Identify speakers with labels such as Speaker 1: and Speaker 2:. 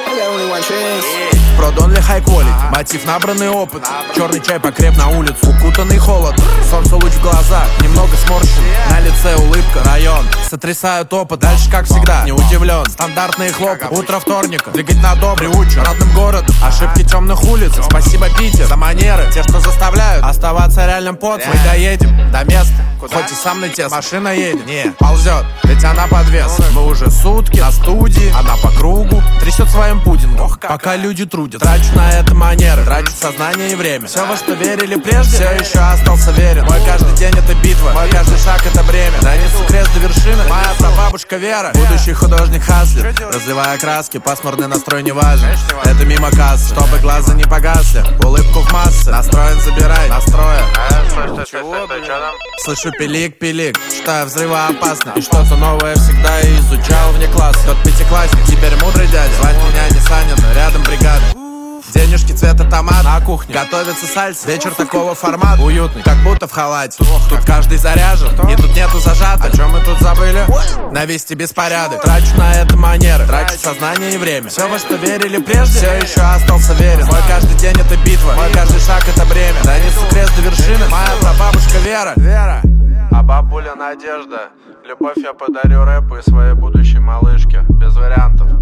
Speaker 1: Продонли high quality, мотив набранный опыт. Черный чай покреп на улицу, укутанный холод. Солнце луч в глазах, немного сморщен. На лице улыбка, район сотрясают опыт. Дальше как всегда, не удивлен. Стандартные хлопоты, утро вторника. Двигать на дом, приучен родным городом. Ошибки темных улиц, спасибо Питер за манеры. Те, что заставляют оставаться реальным под. Мы доедем до места, хоть и сам на тест. Машина едет, не, ползет, ведь она под вес. Мы уже сутки на студии, она по кругу трясет своим пудингом, пока люди трудят. Трачу на это манеры, трачу сознание и время. Все, во что верили прежде, все еще остался верен. Мой каждый день это битва, мой каждый шаг это бремя. Донесу крест до вершины, моя прабабушка Вера. Будущий художник хаслит, разливая краски. Пасмурный настрой не важен, это мимо кассы. Чтобы глаза не погасли, улыбку в массы. Настроен забирай, настроя. Слышу пилик-пилик, считаю взрывоопасно. И что-то новое всегда изучал вне класса. Тот пятиклассник, теперь мудрый дядя. Звать меня не Санин, рядом бригада. Денежки цвета томат, на кухне готовится сальса. Вечер такого формата, уютный, как будто в халате. Тут каждый заряжен, и тут нету зажатых. О чем мы тут забыли? Навести беспорядок. Трачу на это манеры, трачу сознание и время. Все, во что верили прежде, все еще остался верен. Мой каждый день это битва, мой каждый шаг это бремя. Донесу крест до вершины, моя прабабушка Вера. А бабуля Надежда, любовь я подарю рэпу и своей будущей малышке. Без вариантов.